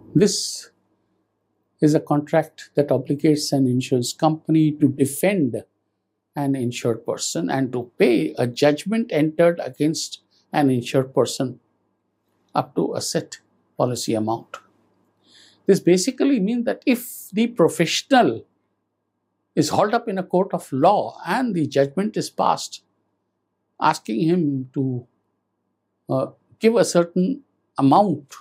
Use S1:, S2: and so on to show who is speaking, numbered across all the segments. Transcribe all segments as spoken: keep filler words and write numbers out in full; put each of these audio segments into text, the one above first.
S1: This is a contract that obligates an insurance company to defend an insured person and to pay a judgment entered against an insured person up to a set policy amount. This basically means that if the professional is hauled up in a court of law and the judgment is passed asking him to uh, give a certain amount,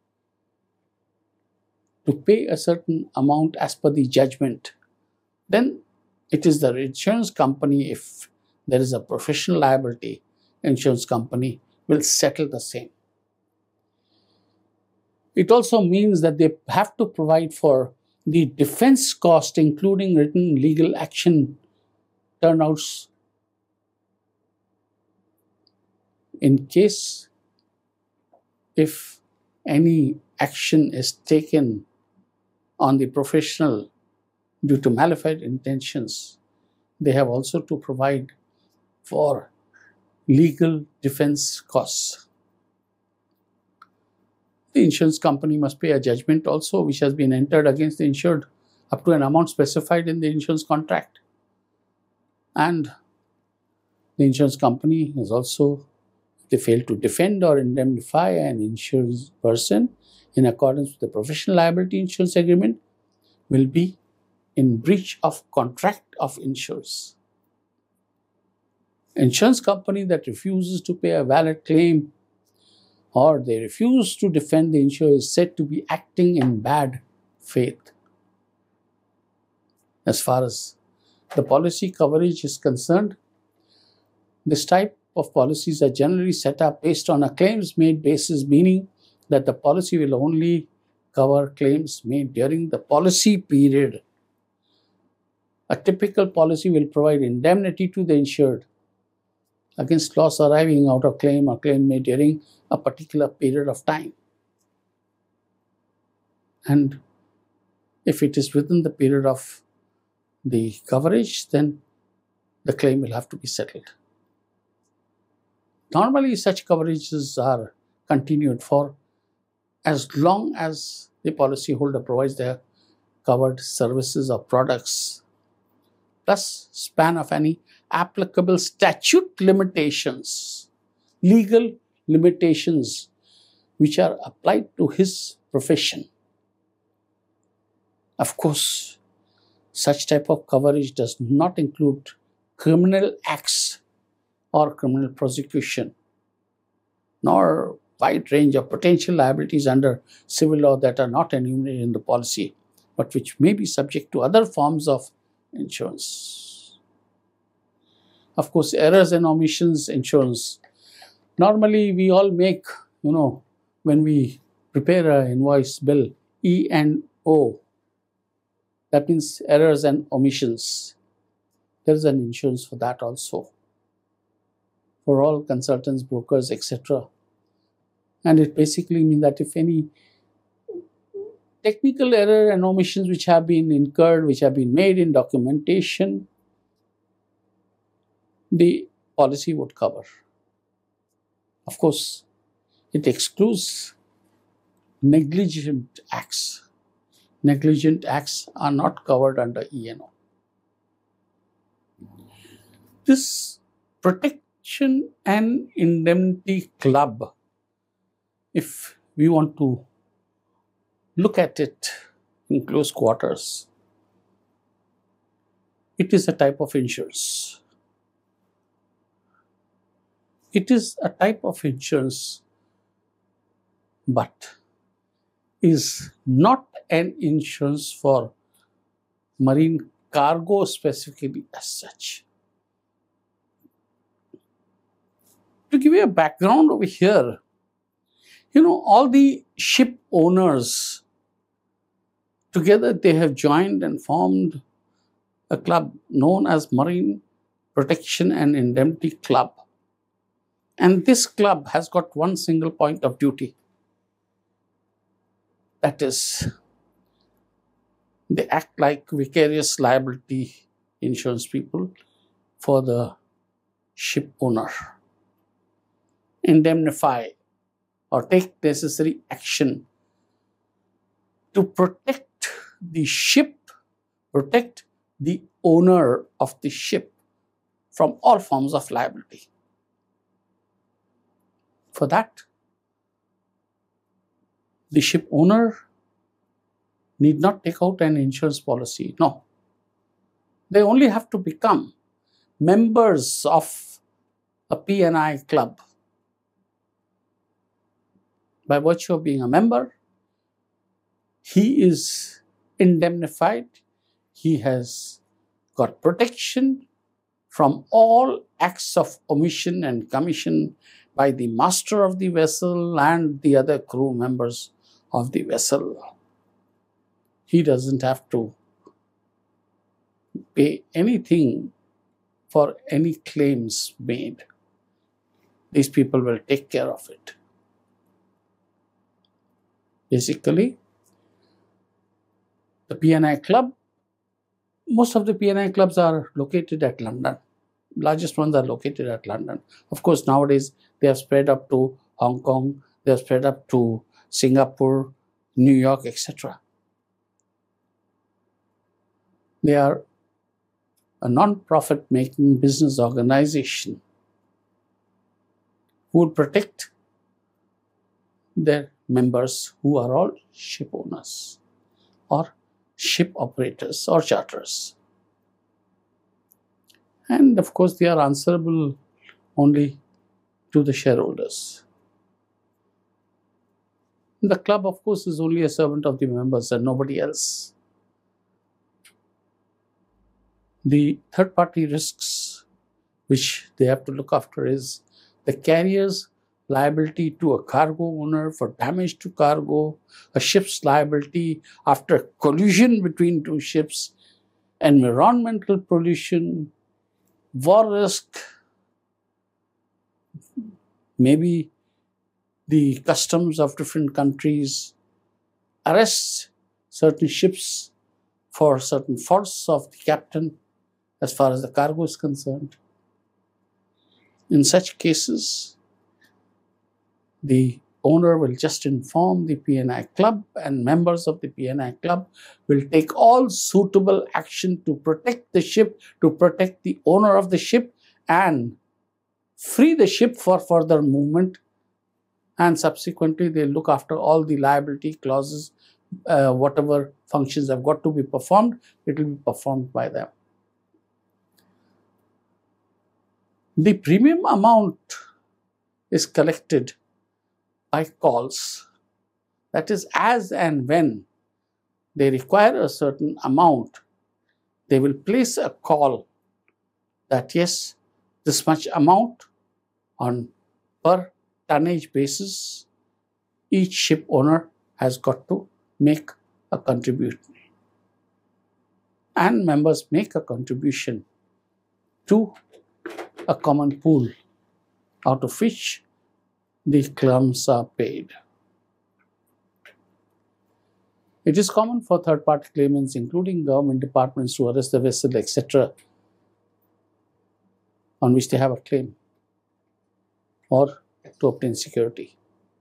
S1: to pay a certain amount as per the judgment, then it is the insurance company, if there is a professional liability, insurance company will settle the same. It also means that they have to provide for the defense cost, including written legal action turnouts in case if any action is taken on the professional due to malified intentions. They have also to provide for legal defense costs. The insurance company must pay a judgment also which has been entered against the insured up to an amount specified in the insurance contract. And the insurance company is also, if they fail to defend or indemnify an insured person in accordance with the professional liability insurance agreement, will be in breach of contract of insurance. Insurance company that refuses to pay a valid claim or they refuse to defend the insurer is said to be acting in bad faith. As far as the policy coverage is concerned, this type of policies are generally set up based on a claims made basis, meaning that the policy will only cover claims made during the policy period. A typical policy will provide indemnity to the insured against loss arising out of claim or claim made during a particular period of time. And if it is within the period of the coverage, then the claim will have to be settled. Normally, such coverages are continued for as long as the policyholder provides their covered services or products, plus span of any applicable statute limitations, legal limitations which are applied to his profession. Of course, such type of coverage does not include criminal acts or criminal prosecution, nor wide range of potential liabilities under civil law that are not enumerated in the policy, but which may be subject to other forms of insurance. Of course, errors and omissions insurance. Normally, we all make, you know, when we prepare an invoice bill, E and O. That means errors and omissions. There is an insurance for that also, for all consultants, brokers, et cetera. And it basically means that if any technical error and omissions which have been incurred, which have been made in documentation, the policy would cover. Of course, it excludes negligent acts. Negligent acts are not covered under E and O. This protection and indemnity club, if we want to look at it in close quarters, it is a type of insurance. It is a type of insurance, but is not an insurance for marine cargo specifically as such. To give you a background over here, you know, all the ship owners together, they have joined and formed a club known as Marine Protection and Indemnity Club. And this club has got one single point of duty. That is, they act like vicarious liability insurance people for the ship owner. Indemnify or take necessary action to protect the ship, protect the owner of the ship from all forms of liability. For that, the ship owner need not take out an insurance policy. No. They only have to become members of a P and I club. By virtue of being a member, he is indemnified. He has got protection from all acts of omission and commission by the master of the vessel and the other crew members of the vessel. He doesn't have to pay anything for any claims made. These people will take care of it. Basically, the P and I club, most of the P and I clubs are located at London. Largest ones are located at London. Of course, nowadays they have spread up to Hong Kong, they have spread up to Singapore, New York, et cetera. They are a non-profit making business organization who would protect their members who are all ship owners or ship operators or charterers. And of course, they are answerable only to the shareholders. The club, of course, is only a servant of the members and nobody else. The third-party risks which they have to look after is the carrier's liability to a cargo owner for damage to cargo, a ship's liability after collision between two ships, environmental pollution, war risk, maybe the customs of different countries arrest certain ships for certain faults of the captain as far as the cargo is concerned. In such cases, the owner will just inform the P and I club, and members of the P and I club will take all suitable action to protect the ship, to protect the owner of the ship, and free the ship for further movement. And subsequently, they look after all the liability clauses, uh, whatever functions have got to be performed, it will be performed by them. The premium amount is collected by calls. That is, as and when they require a certain amount, they will place a call that yes, this much amount on per tonnage basis, each ship owner has got to make a contribution. And members make a contribution to a common pool out of which the claims are paid. It is common for third-party claimants, including government departments, to arrest the vessel, et cetera, on which they have a claim, or to obtain security.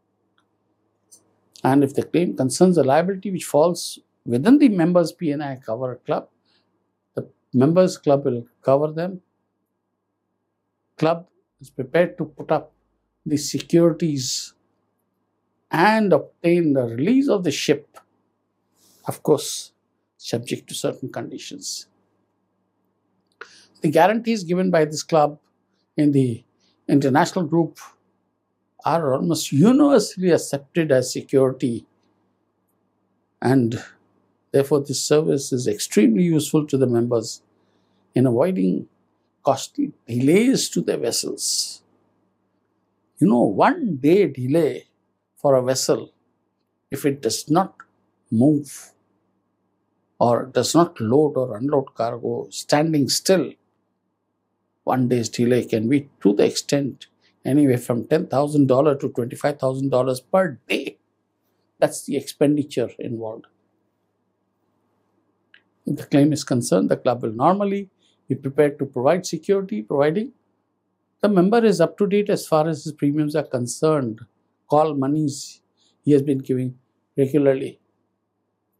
S1: And if the claim concerns a liability which falls within the members' P and I cover club, the members' club will cover them. Club is prepared to put up the securities and obtain the release of the ship, of course, subject to certain conditions. The guarantees given by this club in the international group are almost universally accepted as security, and therefore this service is extremely useful to the members in avoiding costly delays to their vessels. You know, one day delay for a vessel, if it does not move or does not load or unload cargo, standing still, one day's delay can be to the extent anywhere from ten thousand dollars to twenty-five thousand dollars per day. That's the expenditure involved. If the claim is concerned, the club will normally be prepared to provide security, providing the member is up to date as far as his premiums are concerned. Call monies he has been giving regularly.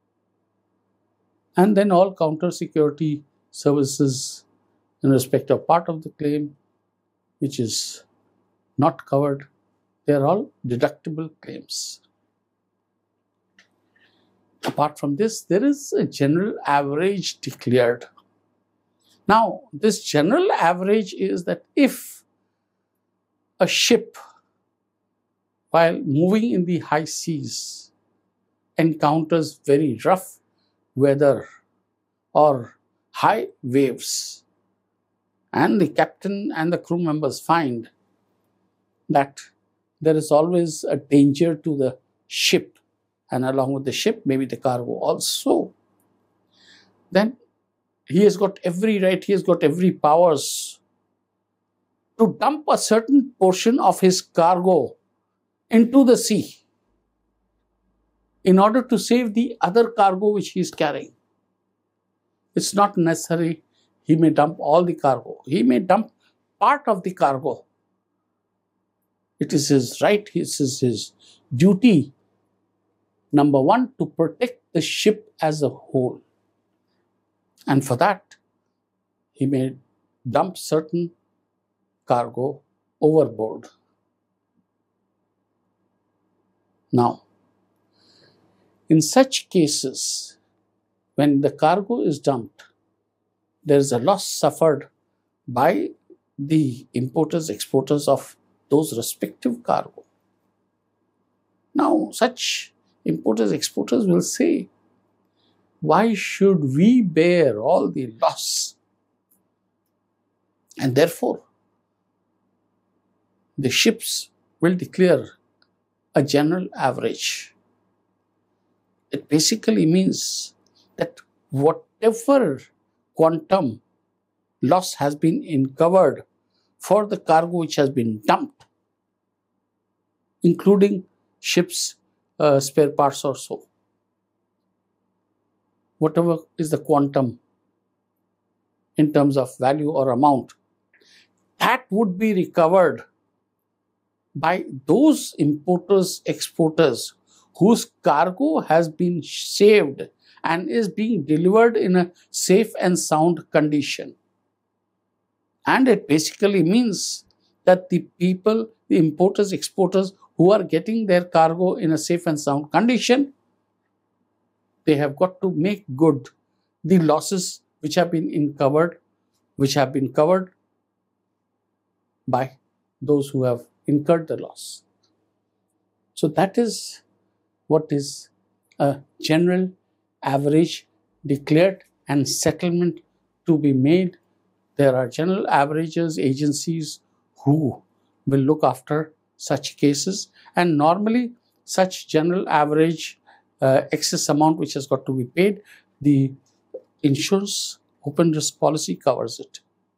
S1: And then all counter security services in respect of part of the claim which is not covered, they are all deductible claims. Apart from this, there is a general average declared. Now, this general average is that if a ship, while moving in the high seas, encounters very rough weather or high waves, and the captain and the crew members find that there is always a danger to the ship, and along with the ship, maybe the cargo also, then he has got every right, he has got every powers to dump a certain portion of his cargo into the sea in order to save the other cargo which he is carrying. It's not necessary he may dump all the cargo. He may dump part of the cargo. It is his right, it is his duty, number one, to protect the ship as a whole. And for that, he may dump certain cargo overboard. Now, in such cases, when the cargo is dumped, there is a loss suffered by the importers, exporters of those respective cargo. Now, such importers, exporters will say, why should we bear all the loss? And therefore, the ships will declare a general average. It basically means that whatever quantum loss has been incurred for the cargo which has been dumped, including ships' uh, spare parts or so, whatever is the quantum in terms of value or amount, that would be recovered by those importers, exporters whose cargo has been saved and is being delivered in a safe and sound condition. And it basically means that the people, the importers, exporters who are getting their cargo in a safe and sound condition, they have got to make good the losses which have been incurred, which have been covered by those who have incurred the loss. So that is what is a general average declared and settlement to be made. There are general averages agencies who will look after such cases, and normally such general average uh, excess amount which has got to be paid, the insurance open risk policy covers it.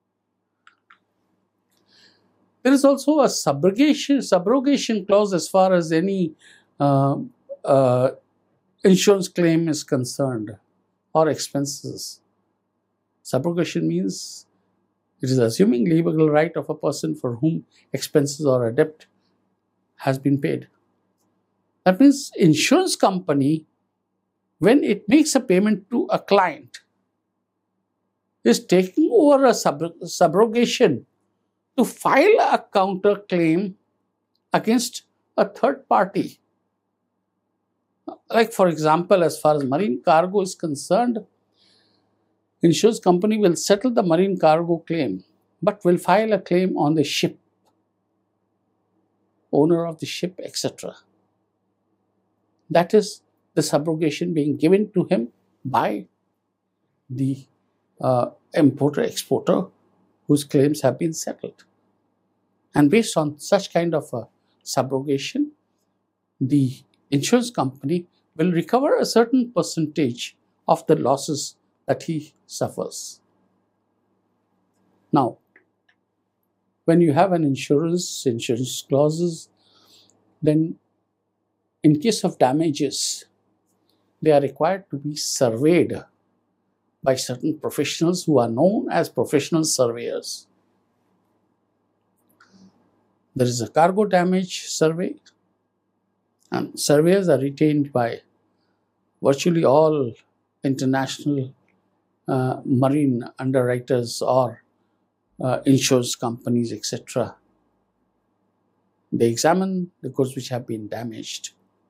S1: There is also a subrogation, subrogation clause as far as any uh, uh, insurance claim is concerned, or expenses. Subrogation means it is assuming legal right of a person for whom expenses or a debt has been paid. That means insurance company, when it makes a payment to a client, is taking over a sub subrogation to file a counter claim against a third party. Like, for example, as far as marine cargo is concerned, insurance company will settle the marine cargo claim, but will file a claim on the ship, owner of the ship, et cetera. That is the subrogation being given to him by the uh, importer, exporter whose claims have been settled. And based on such kind of a subrogation, the insurance company will recover a certain percentage of the losses that he suffers. Now, when you have an insurance, insurance clauses, then in case of damages, they are required to be surveyed by certain professionals who are known as professional surveyors. There is a cargo damage survey, and surveyors are retained by virtually all international uh, marine underwriters or uh, insurance companies, et cetera. They examine the goods which have been damaged.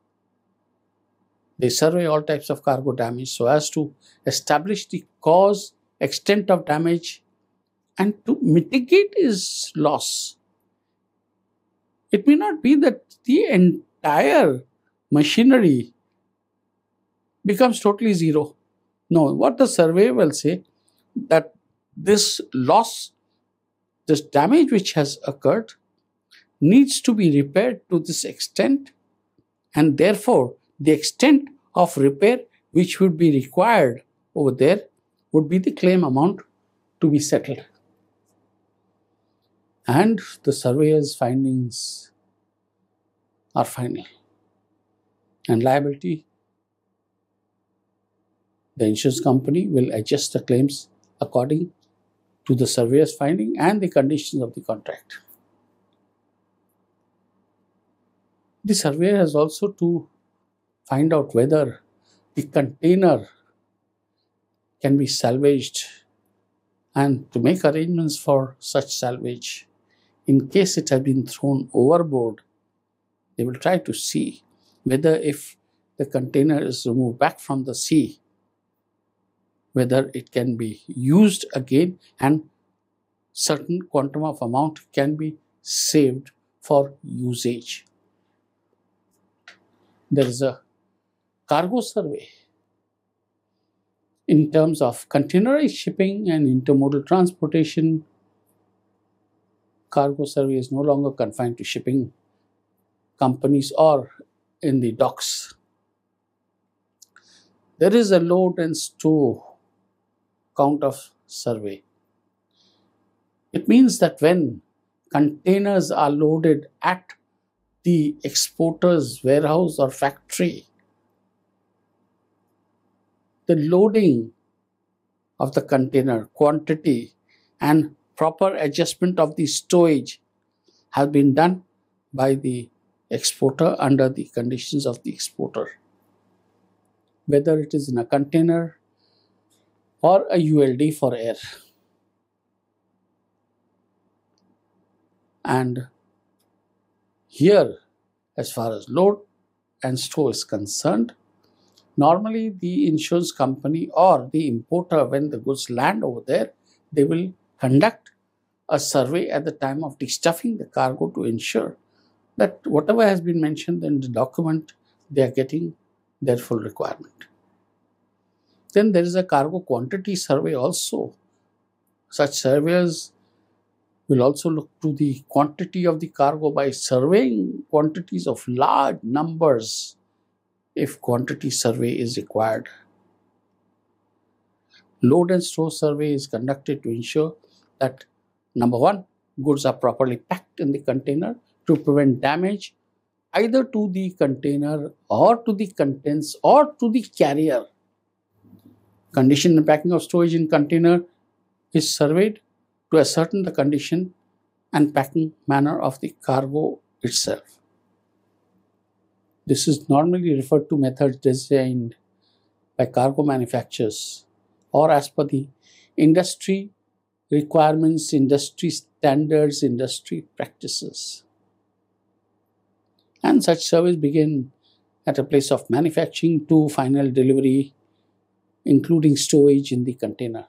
S1: They survey all types of cargo damage so as to establish the cause, extent of damage, and to mitigate its loss. It may not be that the entire machinery becomes totally zero. No, what the survey will say, that this loss, this damage which has occurred, needs to be repaired to this extent, and therefore the extent of repair which would be required over there would be the claim amount to be settled. And the surveyor's findings are final. And liability, the insurance company will adjust the claims according to the surveyor's finding and the conditions of the contract. The surveyor has also to find out whether the container can be salvaged and to make arrangements for such salvage. In case it has been thrown overboard, they will try to see whether if the container is removed back from the sea, whether it can be used again and certain quantum of amount can be saved for usage. There is a cargo survey in terms of containerized shipping and intermodal transportation. Cargo survey is no longer confined to shipping companies or in the docks. There is a load and stow count of survey. It means that when containers are loaded at the exporter's warehouse or factory, the loading of the container, quantity, and proper adjustment of the stowage has been done by the exporter under the conditions of the exporter. Whether it is in a container or a U L D for air. And here, as far as load and stow is concerned, normally the insurance company or the importer, when the goods land over there, they will conduct a survey at the time of destuffing the cargo to ensure that whatever has been mentioned in the document, they are getting their full requirement. Then there is a cargo quantity survey also. Such surveyors will also look to the quantity of the cargo by surveying quantities of large numbers if quantity survey is required. Load and stow survey is conducted to ensure that, number one, goods are properly packed in the container to prevent damage either to the container or to the contents or to the carrier. Condition and packing of storage in container is surveyed to ascertain the condition and packing manner of the cargo itself. This is normally referred to methods designed by cargo manufacturers or as per the industry requirements, industry standards, industry practices. And such surveys begin at a place of manufacturing to final delivery, including stowage in the container.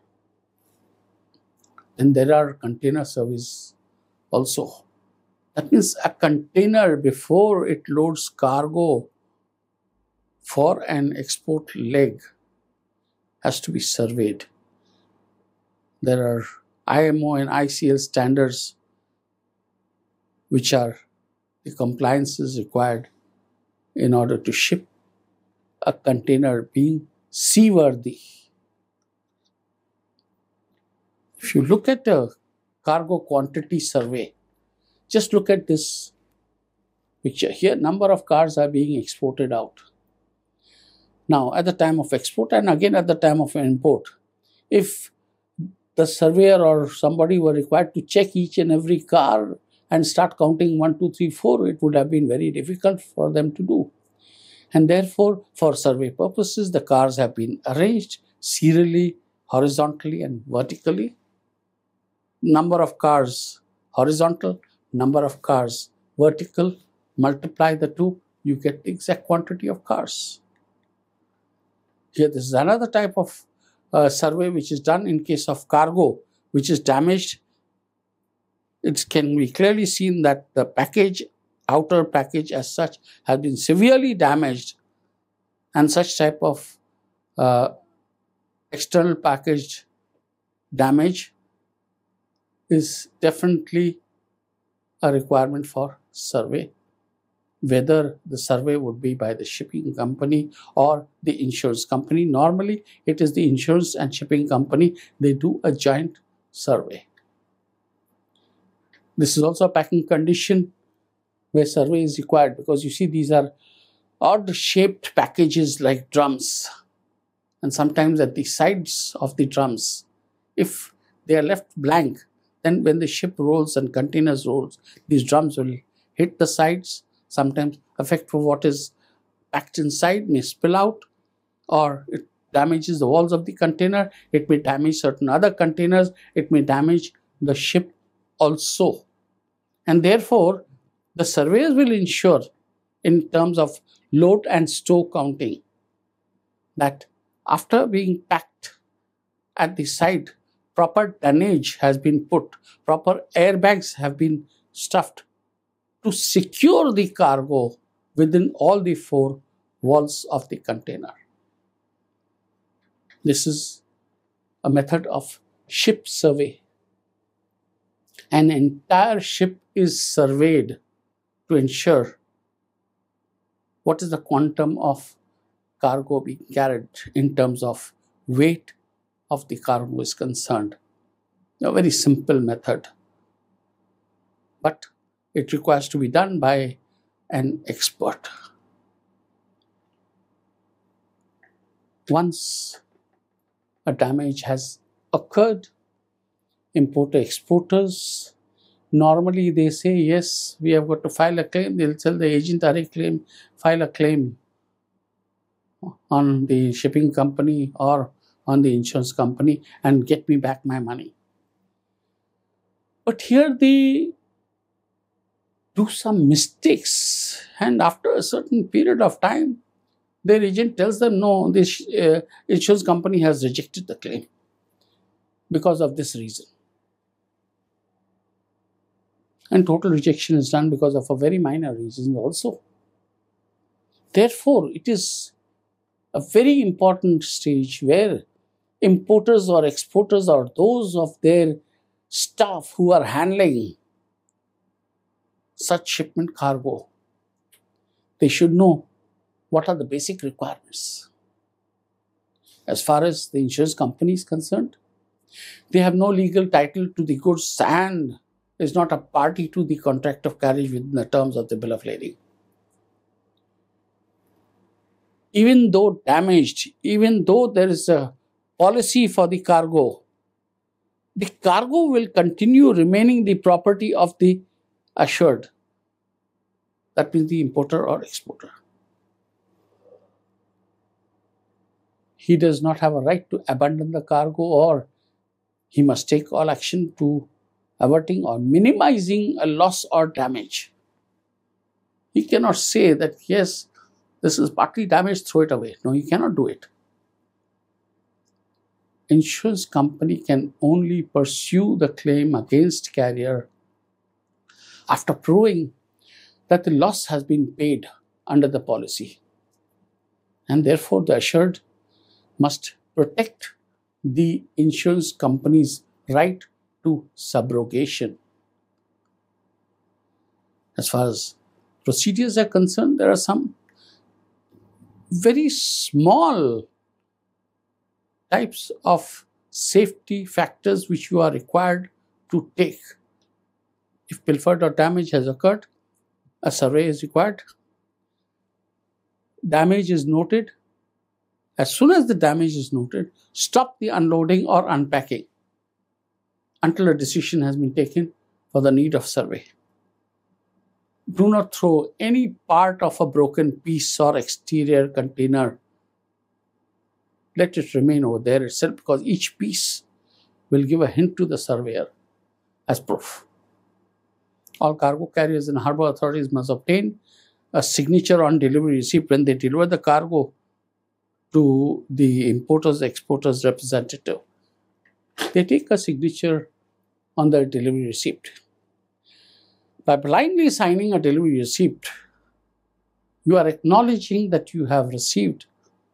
S1: Then there are container surveys also. That means a container, before it loads cargo for an export leg, has to be surveyed. There are I M O and I C L standards which are the compliances required in order to ship a container being seaworthy. If you look at a cargo quantity survey, just look at this picture. Here, number of cars are being exported out. Now, at the time of export and again at the time of import, if the surveyor or somebody were required to check each and every car and start counting one, two, three, four, it would have been very difficult for them to do. And therefore, for survey purposes, the cars have been arranged serially, horizontally and vertically. Number of cars horizontal, number of cars vertical, multiply the two, you get the exact quantity of cars. Here, this is another type of uh, survey which is done in case of cargo which is damaged. It can be clearly seen that the package, outer package as such, has been severely damaged, and such type of uh, external package damage is definitely a requirement for survey, whether the survey would be by the shipping company or the insurance company. Normally, it is the insurance and shipping company, they do a joint survey. This is also a packing condition where survey is required, because you see these are odd shaped packages like drums, and sometimes at the sides of the drums, if they are left blank, then when the ship rolls and containers rolls, these drums will hit the sides, sometimes affect what is packed inside, may spill out, or it damages the walls of the container, it may damage certain other containers, it may damage the ship also. And therefore, the surveyors will ensure, in terms of load and stow counting, that after being packed at the side, proper tonnage has been put, proper airbags have been stuffed to secure the cargo within all the four walls of the container. This is a method of ship survey. An entire ship is surveyed to ensure what is the quantum of cargo being carried in terms of weight of the cargo is concerned. A very simple method, but it requires to be done by an expert. Once a damage has occurred, importer exporters, normally they say, yes, we have got to file a claim. They'll tell the agent, are a claim, file a claim on the shipping company or on the insurance company and get me back my money. But here they do some mistakes, and after a certain period of time, their agent tells them, no, this uh, insurance company has rejected the claim because of this reason. And total rejection is done because of a very minor reason also. Therefore, it is a very important stage where importers or exporters or those of their staff who are handling such shipment cargo, they should know what are the basic requirements. As far as the insurance company is concerned, they have no legal title to the goods and is not a party to the contract of carriage within the terms of the bill of lading. Even though damaged, even though there is a policy for the cargo, the cargo will continue remaining the property of the assured. That means the importer or exporter. He does not have a right to abandon the cargo, or he must take all action to averting or minimizing a loss or damage. He cannot say that, yes, this is partly damaged, throw it away. No, he cannot do it. Insurance company can only pursue the claim against carrier after proving that the loss has been paid under the policy. And therefore, the assured must protect the insurance company's right to subrogation. As far as procedures are concerned, there are some very small types of safety factors which you are required to take. If pilfered or damage has occurred, a survey is required. Damage is noted. As soon as the damage is noted, stop the unloading or unpacking until a decision has been taken for the need of survey. Do not throw any part of a broken piece or exterior container. Let it remain over there itself, because each piece will give a hint to the surveyor as proof. All cargo carriers and harbour authorities must obtain a signature on delivery receipt when they deliver the cargo to the importer's exporter's representative. They take a signature on the delivery receipt. By blindly signing a delivery receipt, you are acknowledging that you have received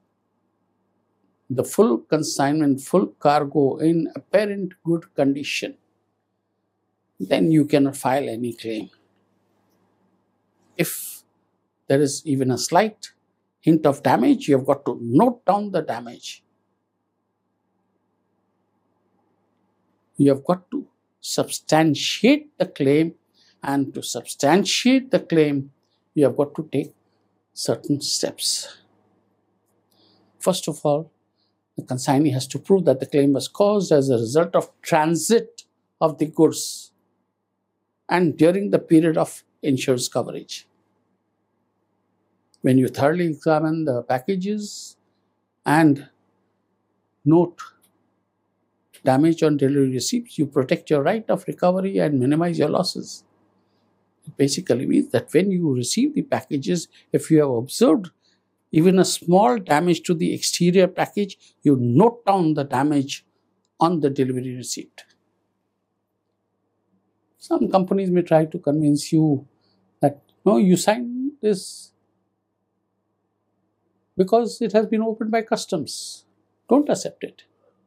S1: the full consignment, full cargo in apparent good condition. Then you cannot file any claim. If there is even a slight hint of damage, you have got to note down the damage. You have got to substantiate the claim, and to substantiate the claim, you have got to take certain steps. First of all, the consignee has to prove that the claim was caused as a result of transit of the goods and during the period of insurance coverage. When you thoroughly examine the packages and note damage on delivery receipts, you protect your right of recovery and minimize your losses. It basically means that when you receive the packages, if you have observed even a small damage to the exterior package, you note down the damage on the delivery receipt. Some companies may try to convince you that, no, you signed this because it has been opened by customs. Don't accept it.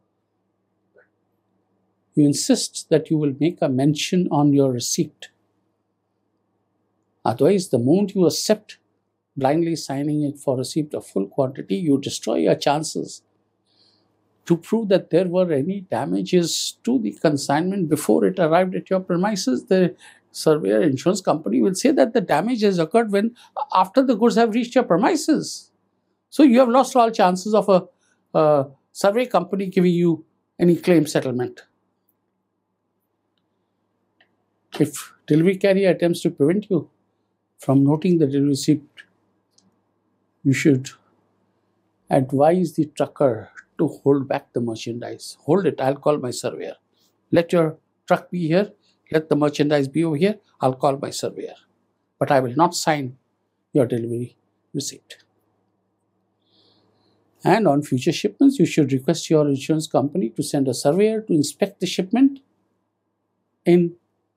S1: You insist that you will make a mention on your receipt. Otherwise, the moment you accept blindly signing it for receipt of full quantity, you destroy your chances to prove that there were any damages to the consignment before it arrived at your premises. The surveyor insurance company will say that the damage has occurred when after the goods have reached your premises. So you have lost all chances of a, a survey company giving you any claim settlement. If delivery carrier attempts to prevent you from noting the delivery receipt, you should advise the trucker to hold back the merchandise. Hold it, I'll call my surveyor. Let your truck be here, let the merchandise be over here, I'll call my surveyor. But I will not sign your delivery receipt. And on future shipments, you should request your insurance company to send a surveyor to inspect the shipment in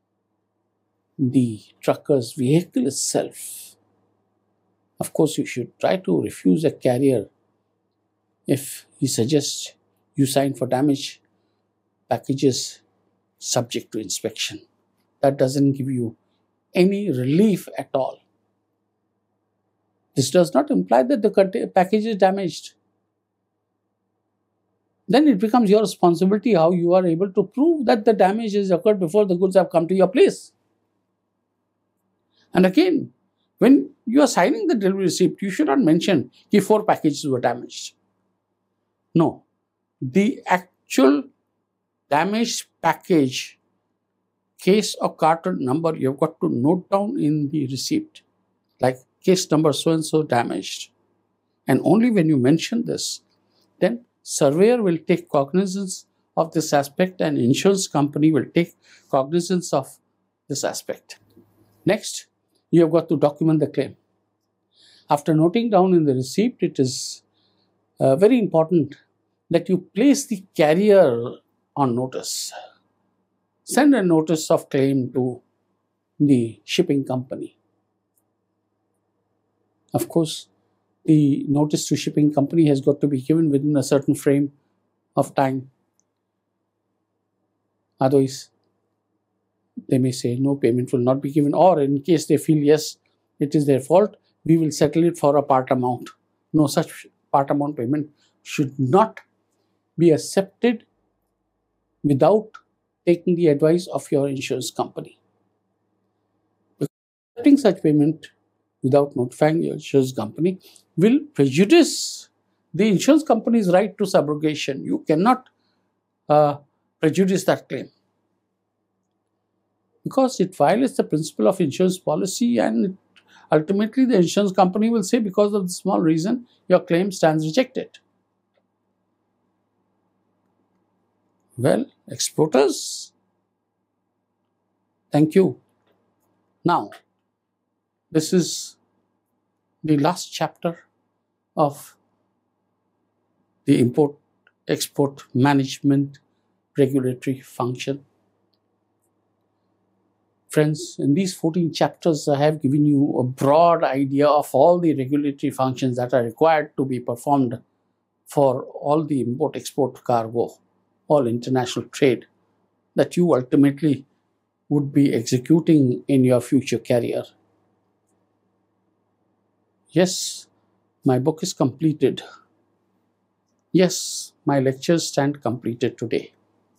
S1: the trucker's vehicle itself. Of course, you should try to refuse a carrier if he suggests you sign for damage packages subject to inspection. That doesn't give you any relief at all. This does not imply that the package is damaged. Then it becomes your responsibility how you are able to prove that the damage has occurred before the goods have come to your place. And again, when you are signing the delivery receipt, you should not mention that four packages were damaged. No, the actual damaged package, case or carton number, you have got to note down in the receipt, like case number so-and-so damaged. And only when you mention this, then surveyor will take cognizance of this aspect and insurance company will take cognizance of this aspect. Next, you have got to document the claim. After noting down in the receipt, it is uh, very important that you place the carrier on notice. Send a notice of claim to the shipping company. Of course, the notice to shipping company has got to be given within a certain frame of time. Otherwise, they may say no, payment will not be given, or in case they feel yes, it is their fault, we will settle it for a part amount. No such part amount payment should not be accepted without taking the advice of your insurance company. Because accepting such payment without notifying your insurance company will prejudice the insurance company's right to subrogation. You cannot uh, prejudice that claim, because it violates the principle of insurance policy, and it, ultimately the insurance company will say, because of the small reason, your claim stands rejected. Well, exporters, thank you. Now, this is the last chapter of the import-export management regulatory function. Friends, in these fourteen chapters, I have given you a broad idea of all the regulatory functions that are required to be performed for all the import-export cargo, all international trade that you ultimately would be executing in your future career. Yes, my book is completed. Yes, my lectures stand completed today.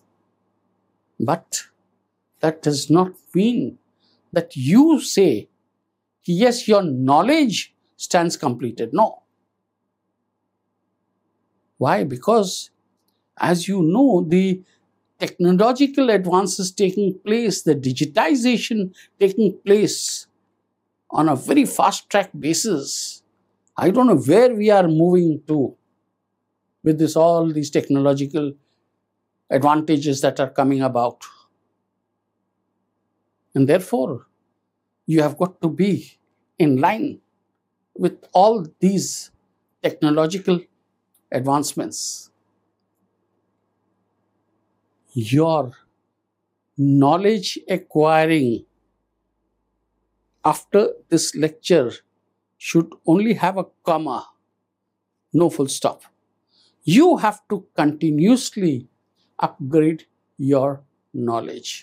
S1: But that does not mean that you say, yes, your knowledge stands completed. No. Why? Because, as you know, the technological advances taking place, the digitization taking place on a very fast track basis. I don't know where we are moving to with this, all these technological advantages that are coming about. And therefore, you have got to be in line with all these technological advancements. Your knowledge acquiring after this lecture should only have a comma, no full stop. You have to continuously upgrade your knowledge.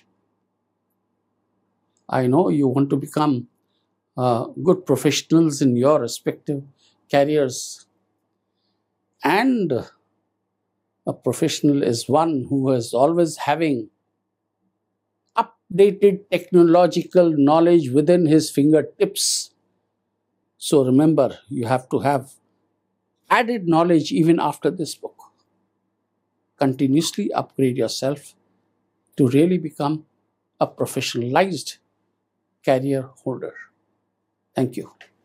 S1: I know you want to become uh, good professionals in your respective careers, and a professional is one who is always having updated technological knowledge within his fingertips. So remember, you have to have added knowledge even after this book. Continuously upgrade yourself to really become a professionalized career holder. Thank you.